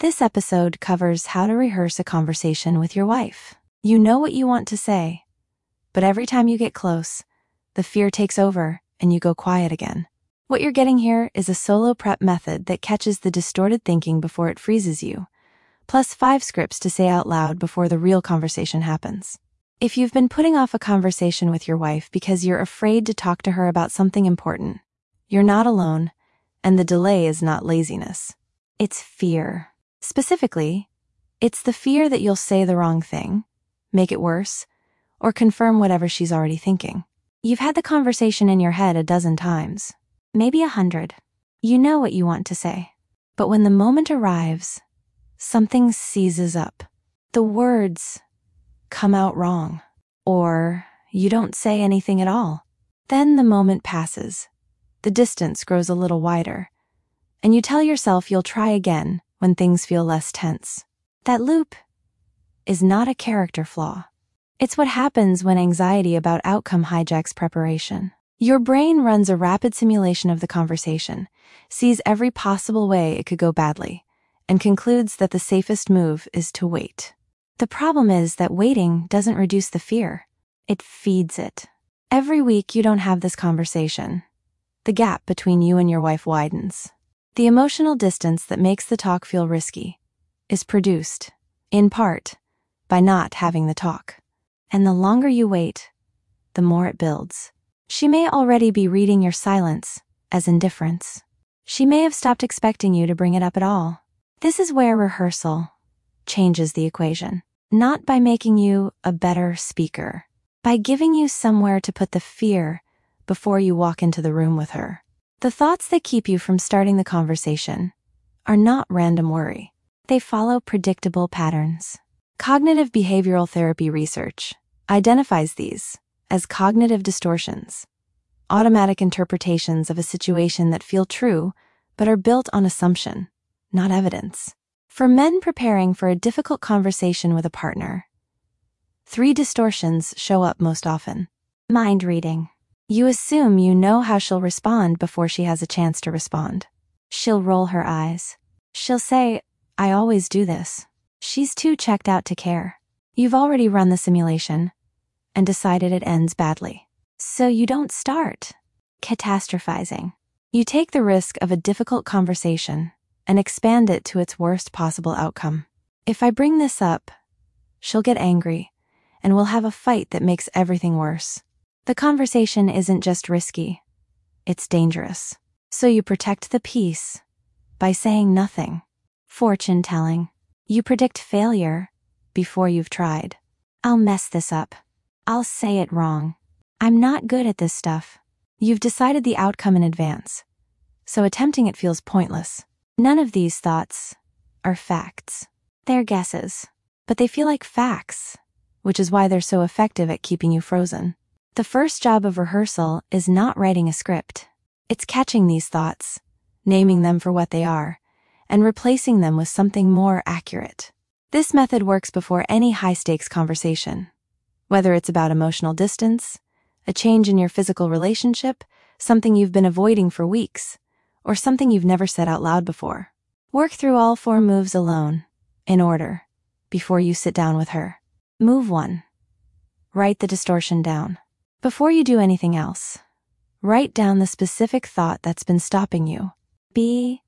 This episode covers how to rehearse a conversation with your wife. You know what you want to say, but every time you get close, the fear takes over and you go quiet again. What you're getting here is a solo prep method that catches the distorted thinking before it freezes you, plus 5 scripts to say out loud before the real conversation happens. If you've been putting off a conversation with your wife because you're afraid to talk to her about something important, you're not alone, and the delay is not laziness. It's fear. Specifically, it's the fear that you'll say the wrong thing, make it worse, or confirm whatever she's already thinking. You've had the conversation in your head a dozen times, maybe 100. You know what you want to say. But when the moment arrives, something seizes up. The words come out wrong, or you don't say anything at all. Then the moment passes. The distance grows a little wider, and you tell yourself you'll try again when things feel less tense. That loop is not a character flaw. It's what happens when anxiety about outcome hijacks preparation. Your brain runs a rapid simulation of the conversation, sees every possible way it could go badly, and concludes that the safest move is to wait. The problem is that waiting doesn't reduce the fear. It feeds it. Every week you don't have this conversation, the gap between you and your wife widens. The emotional distance that makes the talk feel risky is produced, in part, by not having the talk. And the longer you wait, the more it builds. She may already be reading your silence as indifference. She may have stopped expecting you to bring it up at all. This is where rehearsal changes the equation. Not by making you a better speaker, by giving you somewhere to put the fear before you walk into the room with her. The thoughts that keep you from starting the conversation are not random worry. They follow predictable patterns. Cognitive behavioral therapy research identifies these as cognitive distortions, automatic interpretations of a situation that feel true but are built on assumption, not evidence. For men preparing for a difficult conversation with a partner, 3 distortions show up most often. Mind reading. You assume you know how she'll respond before she has a chance to respond. She'll roll her eyes. She'll say, "I always do this." She's too checked out to care. You've already run the simulation and decided it ends badly. So you don't start catastrophizing. You take the risk of a difficult conversation and expand it to its worst possible outcome. If I bring this up, she'll get angry, and we'll have a fight that makes everything worse. The conversation isn't just risky, it's dangerous. So you protect the peace by saying nothing. Fortune telling. You predict failure before you've tried. I'll mess this up. I'll say it wrong. I'm not good at this stuff. You've decided the outcome in advance, so attempting it feels pointless. None of these thoughts are facts. They're guesses, but they feel like facts, which is why they're so effective at keeping you frozen. The first job of rehearsal is not writing a script. It's catching these thoughts, naming them for what they are, and replacing them with something more accurate. This method works before any high-stakes conversation. Whether it's about emotional distance, a change in your physical relationship, something you've been avoiding for weeks, or something you've never said out loud before. Work through all 4 moves alone, in order, before you sit down with her. Move 1. Write the distortion down. Before you do anything else, write down the specific thought that's been stopping you. Be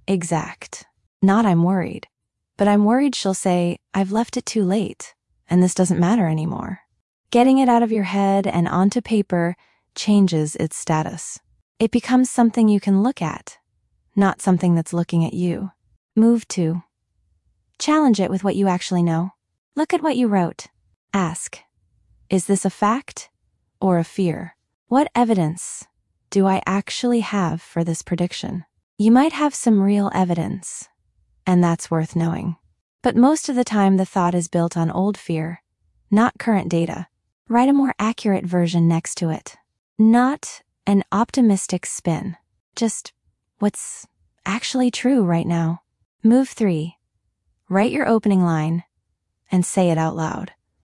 exact. Not "I'm worried," but "I'm worried she'll say, I've left it too late, and this doesn't matter anymore." Getting it out of your head and onto paper changes its status. It becomes something you can look at, not something that's looking at you. Move 2. Challenge it with what you actually know. Look at what you wrote. Ask, is this a fact or a fear? What evidence do I actually have for this prediction? You might have some real evidence, and that's worth knowing. But most of the time the thought is built on old fear, not current data. Write a more accurate version next to it. Not an optimistic spin, just what's actually true right now. Move 3. Write your opening line and say it out loud.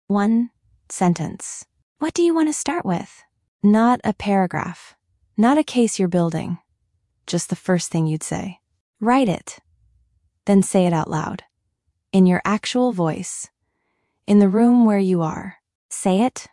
1 sentence. What do you want to start with? Not a paragraph, not a case you're building, just the first thing you'd say. Write it. Then say it out loud. In your actual voice. In the room where you are. Say it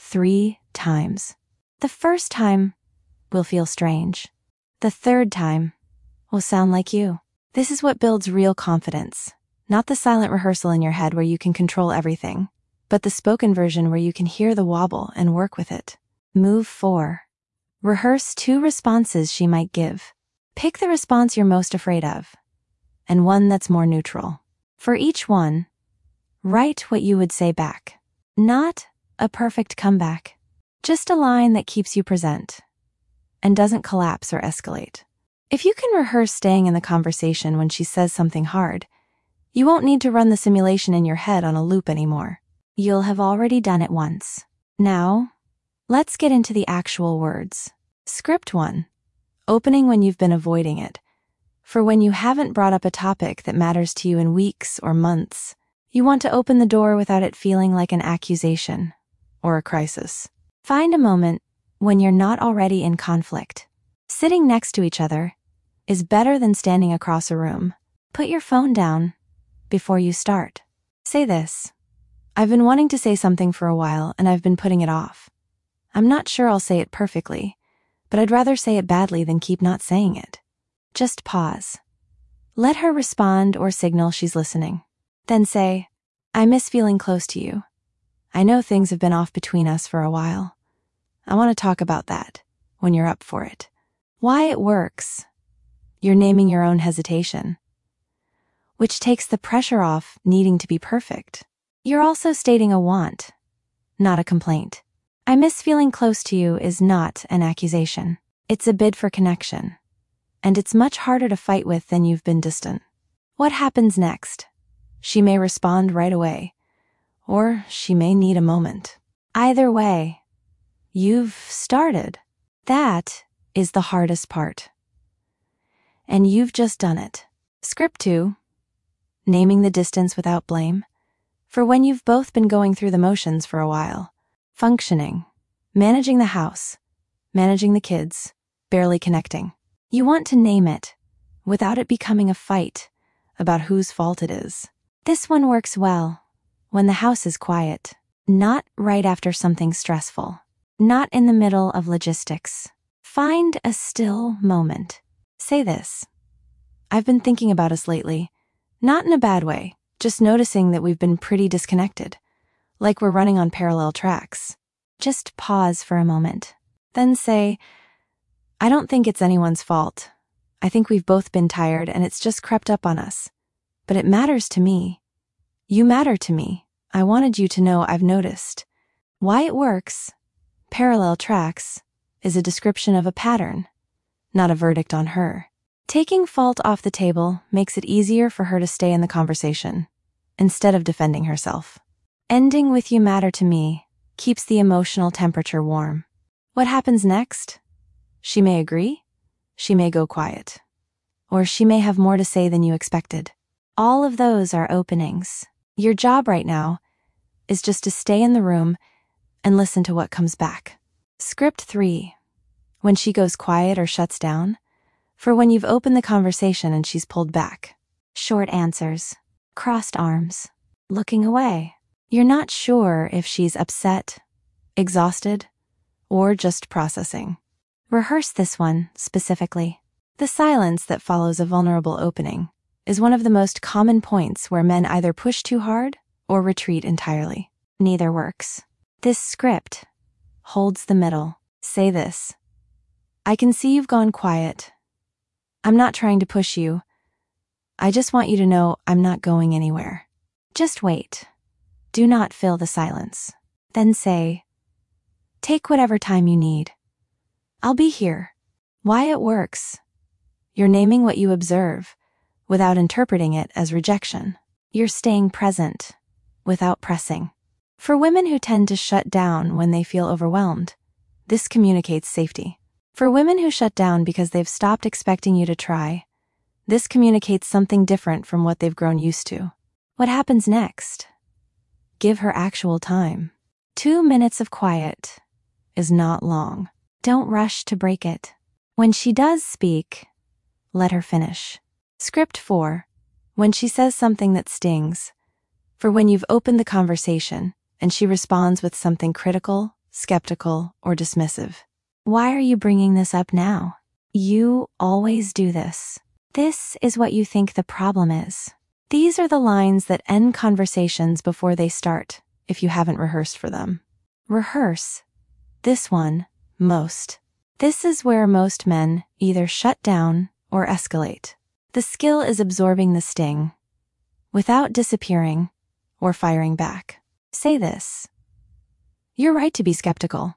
3 times. The first time will feel strange. The third time will sound like you. This is what builds real confidence. Not the silent rehearsal in your head where you can control everything, but the spoken version where you can hear the wobble and work with it. Move 4. Rehearse 2 responses she might give. Pick the response you're most afraid of, and one that's more neutral. For each one, write what you would say back. Not a perfect comeback, just a line that keeps you present and doesn't collapse or escalate. If you can rehearse staying in the conversation when she says something hard, you won't need to run the simulation in your head on a loop anymore. You'll have already done it once. Now, let's get into the actual words. Script 1. Opening when you've been avoiding it. For when you haven't brought up a topic that matters to you in weeks or months, you want to open the door without it feeling like an accusation or a crisis. Find a moment when you're not already in conflict. Sitting next to each other is better than standing across a room. Put your phone down before you start. Say this. I've been wanting to say something for a while and I've been putting it off. I'm not sure I'll say it perfectly, but I'd rather say it badly than keep not saying it. Just pause. Let her respond or signal she's listening. Then say, I miss feeling close to you. I know things have been off between us for a while. I want to talk about that when you're up for it. Why it works. You're naming your own hesitation, which takes the pressure off needing to be perfect. You're also stating a want, not a complaint. I miss feeling close to you is not an accusation. It's a bid for connection, and it's much harder to fight with than you've been distant. What happens next? She may respond right away, or she may need a moment. Either way, you've started. That is the hardest part. And you've just done it. Script 2. Naming the distance without blame. For when you've both been going through the motions for a while. Functioning. Managing the house. Managing the kids. Barely connecting. You want to name it without it becoming a fight about whose fault it is. This one works well when the house is quiet, not right after something stressful, not in the middle of logistics. Find a still moment. Say this. I've been thinking about us lately, not in a bad way, just noticing that we've been pretty disconnected, like we're running on parallel tracks. Just pause for a moment. Then say, I don't think it's anyone's fault. I think we've both been tired and it's just crept up on us. But it matters to me. You matter to me. I wanted you to know I've noticed. Why it works, parallel tracks, is a description of a pattern, not a verdict on her. Taking fault off the table makes it easier for her to stay in the conversation, instead of defending herself. Ending with you matter to me keeps the emotional temperature warm. What happens next? She may agree, she may go quiet, or she may have more to say than you expected. All of those are openings. Your job right now is just to stay in the room and listen to what comes back. Script 3. When she goes quiet or shuts down, for when you've opened the conversation and she's pulled back. Short answers, crossed arms, looking away. You're not sure if she's upset, exhausted, or just processing. Rehearse this one specifically. The silence that follows a vulnerable opening is one of the most common points where men either push too hard or retreat entirely. Neither works. This script holds the middle. Say this. I can see you've gone quiet. I'm not trying to push you. I just want you to know I'm not going anywhere. Just wait. Do not fill the silence. Then say, take whatever time you need. I'll be here. Why it works. You're naming what you observe without interpreting it as rejection. You're staying present without pressing. For women who tend to shut down when they feel overwhelmed, this communicates safety. For women who shut down because they've stopped expecting you to try, this communicates something different from what they've grown used to. What happens next? Give her actual time. 2 minutes of quiet is not long. Don't rush to break it. When she does speak, let her finish. Script 4. when she says something that stings, for when you've opened the conversation and she responds with something critical, skeptical, or dismissive. Why are you bringing this up now? You always do this. This is what you think the problem is. These are the lines that end conversations before they start, if you haven't rehearsed for them. Rehearse. This one, most. This is where most men either shut down or escalate. The skill is absorbing the sting, without disappearing or firing back. Say this. You're right to be skeptical.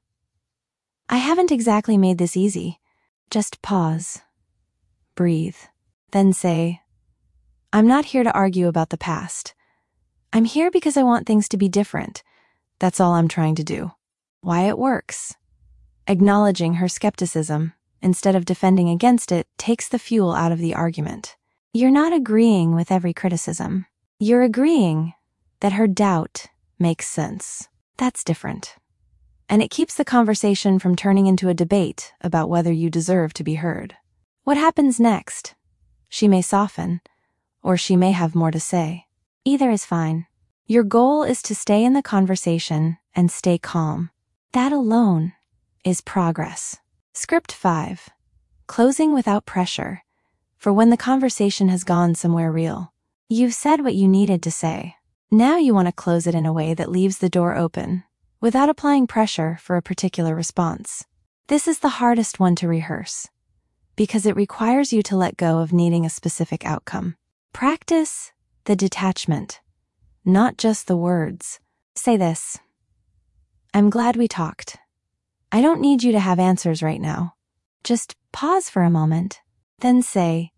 I haven't exactly made this easy. Just pause. Breathe. Then say, I'm not here to argue about the past. I'm here because I want things to be different. That's all I'm trying to do. Why it works. Acknowledging her skepticism, instead of defending against it, takes the fuel out of the argument. You're not agreeing with every criticism. You're agreeing that her doubt makes sense. That's different. And it keeps the conversation from turning into a debate about whether you deserve to be heard. What happens next? She may soften, or she may have more to say. Either is fine. Your goal is to stay in the conversation and stay calm. That alone is progress. Script 5. Closing without pressure. For when the conversation has gone somewhere real. You've said what you needed to say. Now you want to close it in a way that leaves the door open, without applying pressure for a particular response. This is the hardest one to rehearse, because it requires you to let go of needing a specific outcome. Practice the detachment, not just the words. Say this. I'm glad we talked. I don't need you to have answers right now. Just pause for a moment, then say,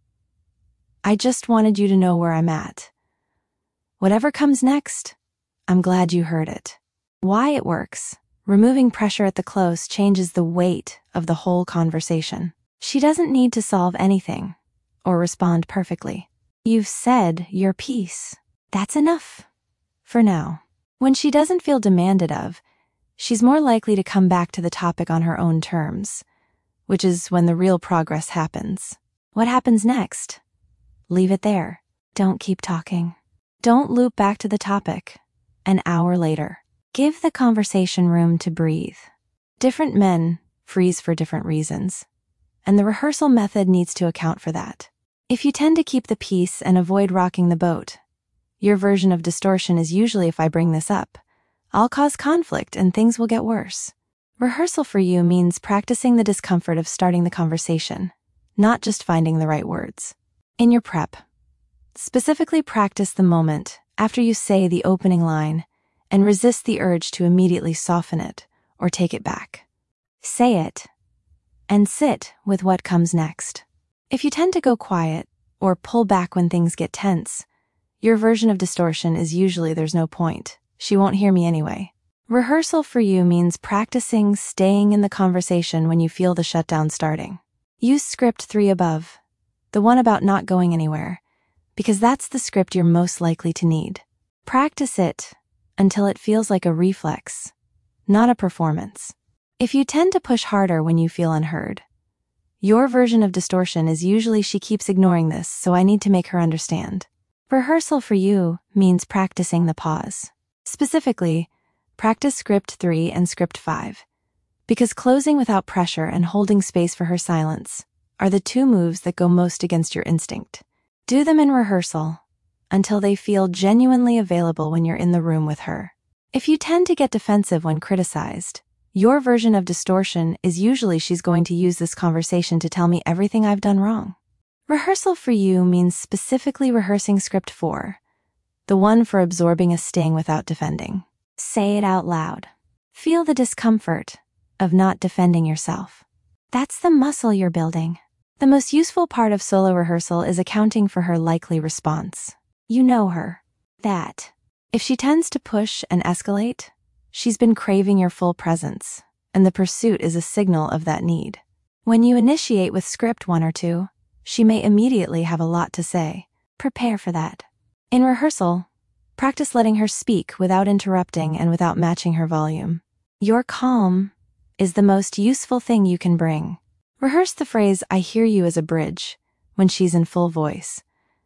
I just wanted you to know where I'm at. Whatever comes next, I'm glad you heard it. Why it works. Removing pressure at the close changes the weight of the whole conversation. She doesn't need to solve anything or respond perfectly. You've said your piece. That's enough. For now. When she doesn't feel demanded of, she's more likely to come back to the topic on her own terms, which is when the real progress happens. What happens next? Leave it there. Don't keep talking. Don't loop back to the topic an hour later. Give the conversation room to breathe. Different men freeze for different reasons, and the rehearsal method needs to account for that. If you tend to keep the peace and avoid rocking the boat, your version of distortion is usually, if I bring this up, I'll cause conflict and things will get worse. Rehearsal for you means practicing the discomfort of starting the conversation, not just finding the right words. In your prep, specifically practice the moment after you say the opening line and resist the urge to immediately soften it or take it back. Say it and sit with what comes next. If you tend to go quiet or pull back when things get tense, your version of distortion is usually there's no point. She won't hear me anyway. Rehearsal for you means practicing staying in the conversation when you feel the shutdown starting. Use script 3 above, the one about not going anywhere, because that's the script you're most likely to need. Practice it until it feels like a reflex, not a performance. If you tend to push harder when you feel unheard, your version of distortion is usually she keeps ignoring this, so I need to make her understand. Rehearsal for you means practicing the pause. Specifically, practice script 3 and script 5, because closing without pressure and holding space for her silence are the two moves that go most against your instinct. Do them in rehearsal until they feel genuinely available when you're in the room with her. If you tend to get defensive when criticized, your version of distortion is usually she's going to use this conversation to tell me everything I've done wrong. Rehearsal for you means specifically rehearsing script 4, the one for absorbing a sting without defending. Say it out loud. Feel the discomfort of not defending yourself. That's the muscle you're building. The most useful part of solo rehearsal is accounting for her likely response. You know her. That. If she tends to push and escalate, she's been craving your full presence, and the pursuit is a signal of that need. When you initiate with script 1 or 2, she may immediately have a lot to say. Prepare for that. In rehearsal, practice letting her speak without interrupting and without matching her volume. Your calm is the most useful thing you can bring. Rehearse the phrase, I hear you, as a bridge when she's in full voice,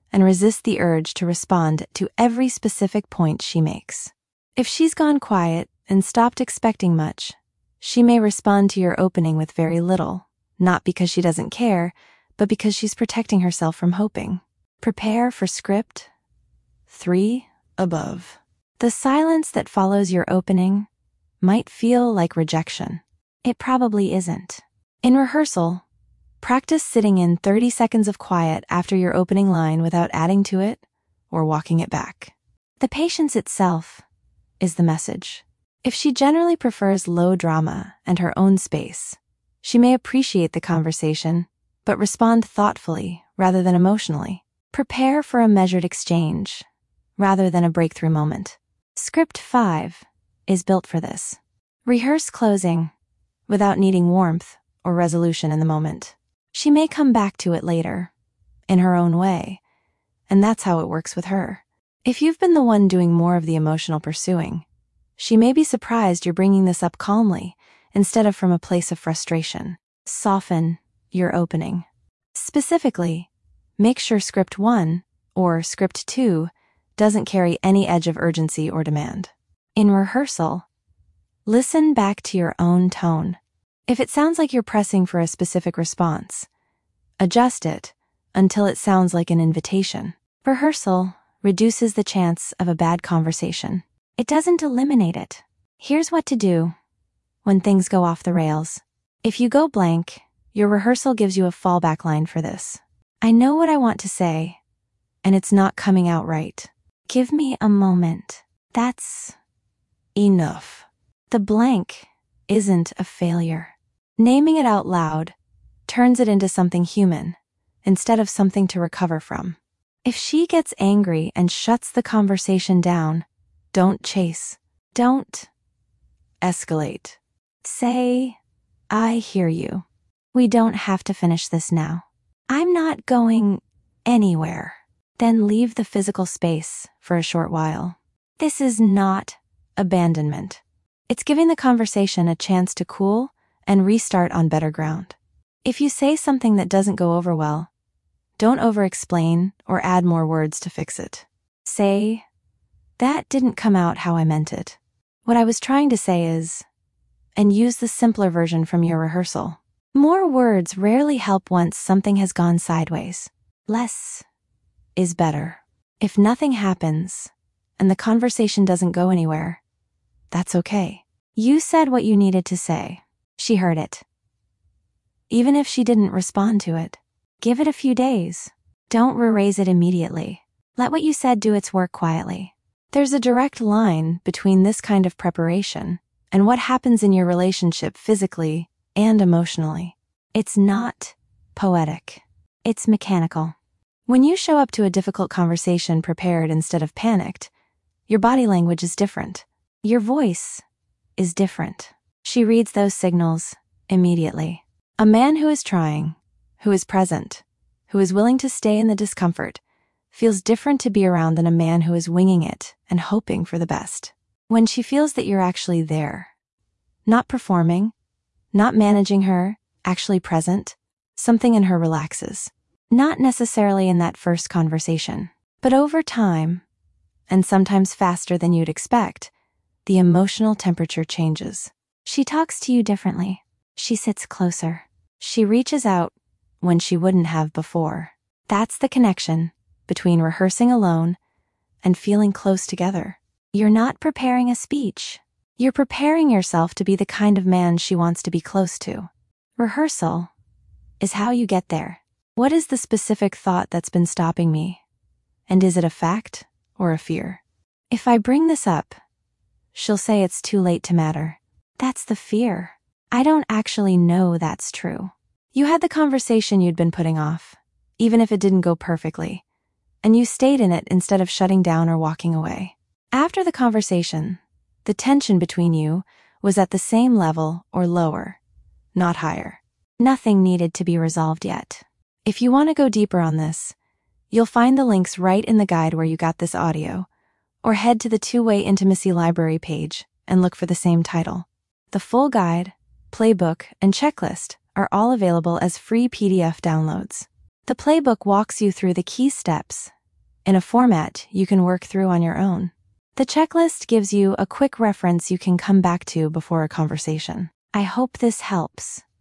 and resist the urge to respond to every specific point she makes. If she's gone quiet and stopped expecting much, she may respond to your opening with very little, not because she doesn't care, but because she's protecting herself from hoping. Prepare for script 3 above. The silence that follows your opening might feel like rejection. It probably isn't. In rehearsal, practice sitting in 30 seconds of quiet after your opening line without adding to it or walking it back. The patience itself is the message. If she generally prefers low drama and her own space, she may appreciate the conversation, but respond thoughtfully rather than emotionally. Prepare for a measured exchange rather than a breakthrough moment. Script 5 is built for this. Rehearse closing without needing warmth or resolution in the moment. She may come back to it later, in her own way, and that's how it works with her. If you've been the one doing more of the emotional pursuing, she may be surprised you're bringing this up calmly instead of from a place of frustration. Soften your opening. Specifically, make sure script 1 or script 2 doesn't carry any edge of urgency or demand. In rehearsal, listen back to your own tone. If it sounds like you're pressing for a specific response, adjust it until it sounds like an invitation. Rehearsal reduces the chance of a bad conversation. It doesn't eliminate it. Here's what to do when things go off the rails. If you go blank, your rehearsal gives you a fallback line for this. I know what I want to say, and it's not coming out right. Give me a moment. That's enough. The blank isn't a failure. Naming it out loud turns it into something human instead of something to recover from. If she gets angry and shuts the conversation down, don't chase. Don't escalate. Say, I hear you. We don't have to finish this now. I'm not going anywhere. Then leave the physical space for a short while. This is not abandonment. It's giving the conversation a chance to cool and restart on better ground. If you say something that doesn't go over well, don't over-explain or add more words to fix it. Say, that didn't come out how I meant it. What I was trying to say is, and use the simpler version from your rehearsal. More words rarely help once something has gone sideways. Less is better. If nothing happens and the conversation doesn't go anywhere, that's okay. You said what you needed to say. She heard it. Even if she didn't respond to it, give it a few days. Don't erase it immediately. Let what you said do its work quietly. There's a direct line between this kind of preparation and what happens in your relationship physically and emotionally. It's not poetic. It's mechanical. When you show up to a difficult conversation prepared instead of panicked, your body language is different. Your voice is different. She reads those signals immediately. A man who is trying, who is present, who is willing to stay in the discomfort, feels different to be around than a man who is winging it and hoping for the best. When she feels that you're actually there, not performing, not managing her, actually present, something in her relaxes. Not necessarily in that first conversation, but over time, and sometimes faster than you'd expect, the emotional temperature changes. She talks to you differently. She sits closer. She reaches out when she wouldn't have before. That's the connection between rehearsing alone and feeling close together. You're not preparing a speech. You're preparing yourself to be the kind of man she wants to be close to. Rehearsal is how you get there. What is the specific thought that's been stopping me? And is it a fact or a fear? If I bring this up, she'll say it's too late to matter. That's the fear. I don't actually know that's true. You had the conversation you'd been putting off, even if it didn't go perfectly, and you stayed in it instead of shutting down or walking away. After the conversation, the tension between you was at the same level or lower, not higher. Nothing needed to be resolved yet. If you want to go deeper on this, you'll find the links right in the guide where you got this audio, or head to the Two-Way Intimacy Library page and look for the same title. The full guide, playbook, and checklist are all available as free PDF downloads. The playbook walks you through the key steps in a format you can work through on your own. The checklist gives you a quick reference you can come back to before a conversation. I hope this helps.